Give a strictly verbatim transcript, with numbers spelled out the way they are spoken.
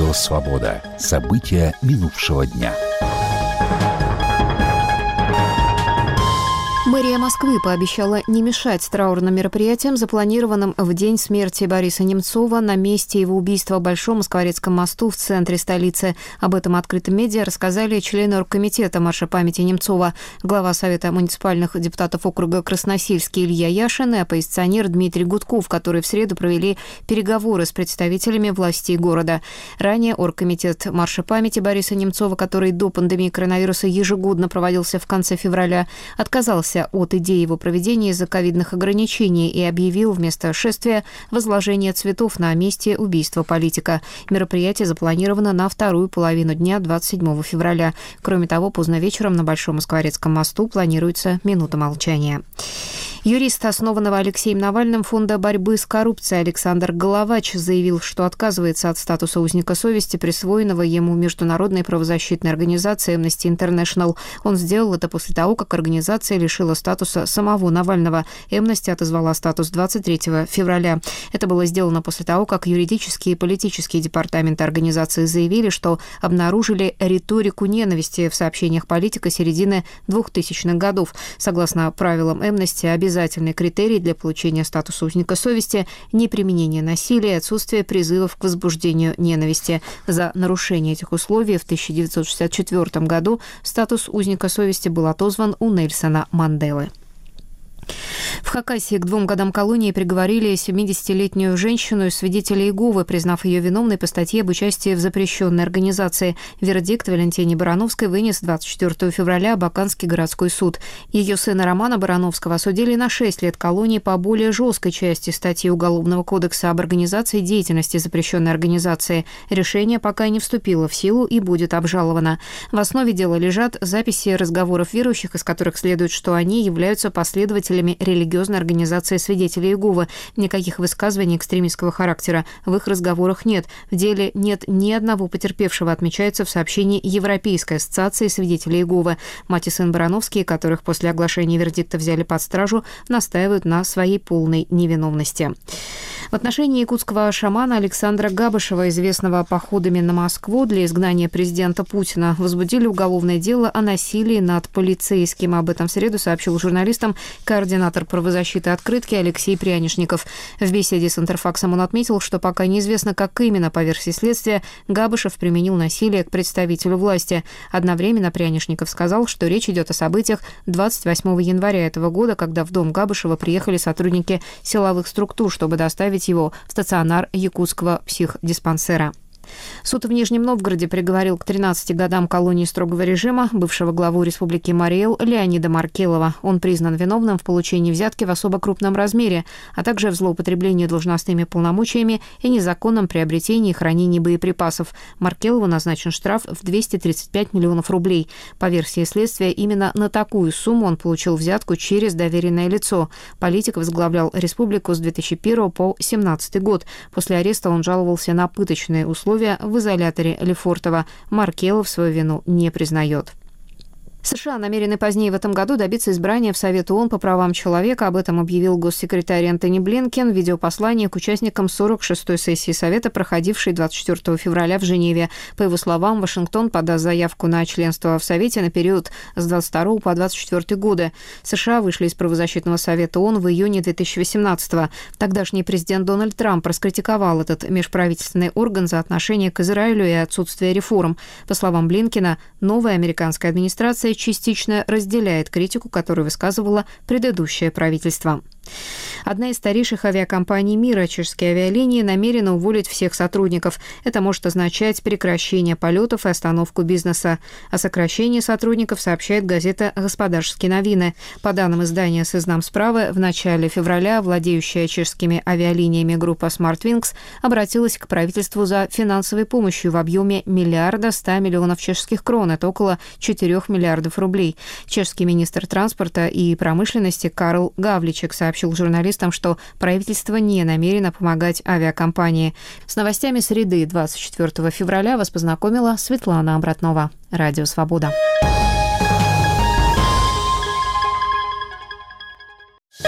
Радио «Свобода». События минувшего дня. Мэрия Москвы пообещала не мешать траурным мероприятиям, запланированным в день смерти Бориса Немцова на месте его убийства в Большом Москворецком мосту в центре столицы. Об этом открытым медиа рассказали члены оргкомитета марша памяти Немцова, глава Совета муниципальных депутатов округа Красносельский Илья Яшин и оппозиционер Дмитрий Гудков, которые в среду провели переговоры с представителями властей города. Ранее оргкомитет марша памяти Бориса Немцова, который до пандемии коронавируса ежегодно проводился в конце февраля, отказался от идеи его проведения из-за ковидных ограничений и объявил вместо шествия возложение цветов на месте убийства политика. Мероприятие запланировано на вторую половину дня двадцать седьмого февраля. Кроме того, поздно вечером на Большом Москворецком мосту планируется минута молчания. Юрист, основанного Алексеем Навальным фонда борьбы с коррупцией Александр Головач, заявил, что отказывается от статуса узника совести, присвоенного ему международной правозащитной организацией Amnesty International. Он сделал это после того, как организация лишила статуса самого Навального. Amnesty отозвала статус двадцать третьего февраля. Это было сделано после того, как юридические и политические департаменты организации заявили, что обнаружили риторику ненависти в сообщениях политика середины двухтысячных годов. Согласно правилам Amnesty, обязательный критерий для получения статуса узника совести – неприменение насилия и отсутствие призывов к возбуждению ненависти. За нарушение этих условий в тысяча девятьсот шестьдесят четвёртом году статус узника совести был отозван у Нельсона Манделы. В Хакасии к двум годам колонии приговорили семидесятилетнюю женщину из свидетелей Иеговы, признав ее виновной по статье об участии в запрещенной организации. Вердикт Валентине Барановской вынес двадцать четвёртого февраля Абаканский городской суд. Ее сына Романа Барановского осудили на шесть лет колонии по более жесткой части статьи Уголовного кодекса об организации деятельности запрещенной организации. Решение пока не вступило в силу и будет обжаловано. В основе дела лежат записи разговоров верующих, из которых следует, что они являются последователями религиозной организации свидетелей Иеговы. Никаких высказываний экстремистского характера в их разговорах нет. В деле нет ни одного потерпевшего, отмечается в сообщении Европейской ассоциации свидетелей Иеговы. Мать и сын Барановские, которых после оглашения вердикта взяли под стражу, настаивают на своей полной невиновности. В отношении якутского шамана Александра Габышева, известного походами на Москву для изгнания президента Путина, возбудили уголовное дело о насилии над полицейским. Об этом в среду сообщил журналистам координатор правозащиты «Открытки» Алексей Прянишников. В беседе с Интерфаксом он отметил, что пока неизвестно, как именно, по версии следствия, Габышев применил насилие к представителю власти. Одновременно Прянишников сказал, что речь идет о событиях двадцать восьмого января этого года, когда в дом Габышева приехали сотрудники силовых структур, чтобы доставить его в стационар якутского психдиспансера. Суд в Нижнем Новгороде приговорил к тринадцати годам колонии строгого режима бывшего главу Республики Марий Эл Леонида Маркелова. Он признан виновным в получении взятки в особо крупном размере, а также в злоупотреблении должностными полномочиями и незаконном приобретении и хранении боеприпасов. Маркелову назначен штраф в двести тридцать пять миллионов рублей. По версии следствия, именно на такую сумму он получил взятку через доверенное лицо. Политик возглавлял республику с две тысячи первого по две тысячи семнадцатый год. После ареста он жаловался на пыточные условия в изоляторе Лефортово. Маркелов свою вину не признает. США намерены позднее в этом году добиться избрания в Совет ООН по правам человека. Об этом объявил госсекретарь Энтони Блинкен в видеопослании к участникам сорок шестой сессии Совета, проходившей двадцать четвёртого февраля в Женеве. По его словам, Вашингтон подаст заявку на членство в Совете на период с двадцать второго по двадцать четвёртый годы. США вышли из правозащитного совета ООН в июне две тысячи восемнадцатого. Тогдашний президент Дональд Трамп раскритиковал этот межправительственный орган за отношение к Израилю и отсутствие реформ. По словам Блинкена, новая американская администрация частично разделяет критику, которую высказывало предыдущее правительство. Одна из старейших авиакомпаний мира, чешские авиалинии, намерены уволить всех сотрудников. Это может означать прекращение полетов и остановку бизнеса. О сокращении сотрудников сообщает газета «Господарские новины». По данным издания «Сызнам справы», в начале февраля владеющая чешскими авиалиниями группа SmartWings обратилась к правительству за финансовой помощью в объеме миллиарда ста миллионов чешских крон. Это около четырех миллиардов рублей. Чешский министр транспорта и промышленности Карл Гавличек сообщил журналистам, что правительство не намерено помогать авиакомпании. С новостями среды двадцать четвёртого февраля вас познакомила Светлана Обратнова. Радио «Свобода».